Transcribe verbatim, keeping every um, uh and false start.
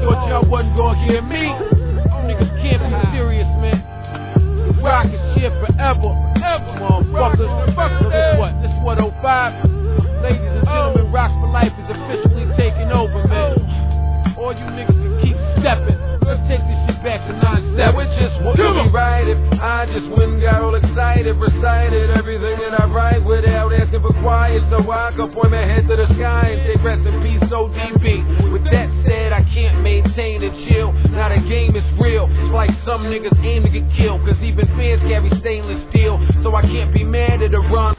thought y'all wasn't gonna hear me. Niggas can't be serious, man. The rock is here forever, forever, motherfuckers. So this what? This what oh five? Ladies and gentlemen, Rock for Life is officially taking over, man. All you niggas can keep stepping. Let's take this shit back to nine That seven. would just won't be right if I just went and got all excited, recited everything that I write without asking for quiet, so I could point my head to the sky and say rest in peace O D B. With that said, I can't maintain and chill. Now the game is real. It's like some niggas aim to get killed, cause even fans carry stainless steel. So I can't be mad at a run.